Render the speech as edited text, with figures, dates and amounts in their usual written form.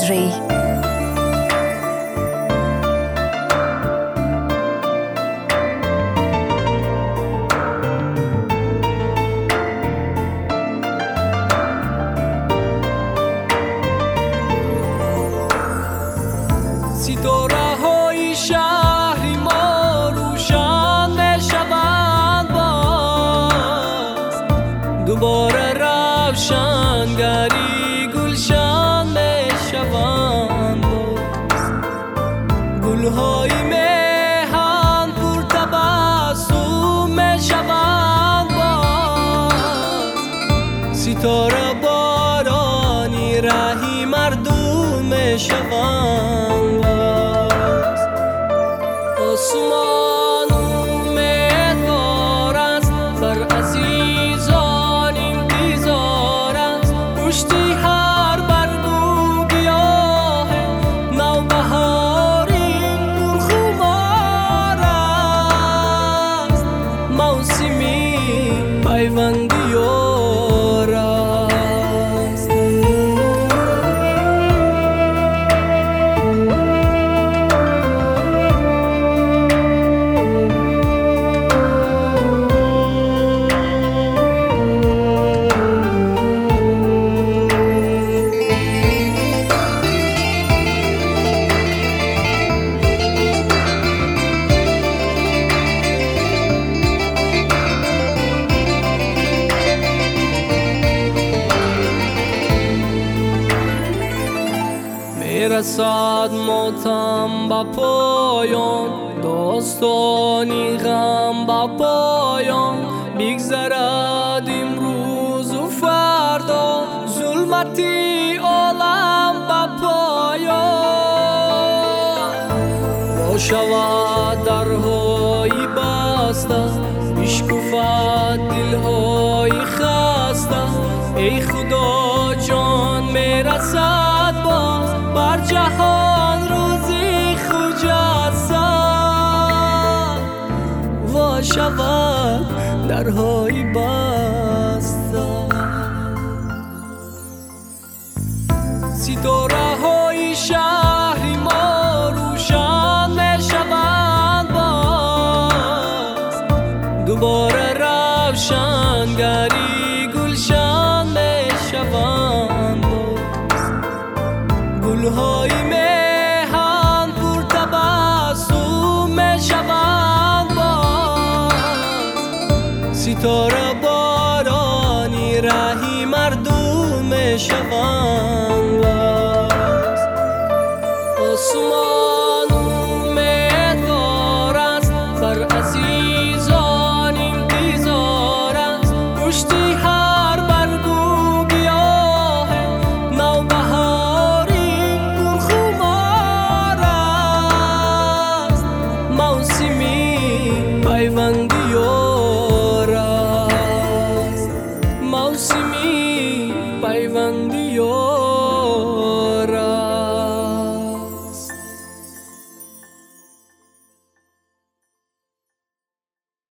نظری. ستاره های شهری ما روشن بشوند باز، دوباره روشنگری گلشن بشوند باز. گلهای مهن پر تبسم بشوند باز، ستاره بارانی رهی مردم بشوند باز. آسمان امیدوار است، بر عزیزان انتظار است، پشتی هر برگ گیاه نوبهاری پرخمار است، موسمی پیوندیار است. میرسد ماتم با پایان، داستانی غم با پایان، بگذرد امروز و فردا، ظلمتی عالم با پایان. وا شود درهای بسته، بشکفد دلهای خسته، ای خدا جان میرسد باز، بر جهان روزی خجسته. وا شود درهای بسته، ستاره های شهری ما روشن بشوند باز، دوباره روشنگری گلشن بشوند باز. گلهای مهن پر تبسم بشوند باز، ستاره بارانی رهی مردم بشوند باز. آسمان امیدوار است، بر عزیزان انتظار است، پشتی هر برگ و گیاه نوبهاری پرخمار است، موسمی پیوندیار است، موسمی پیوندیار.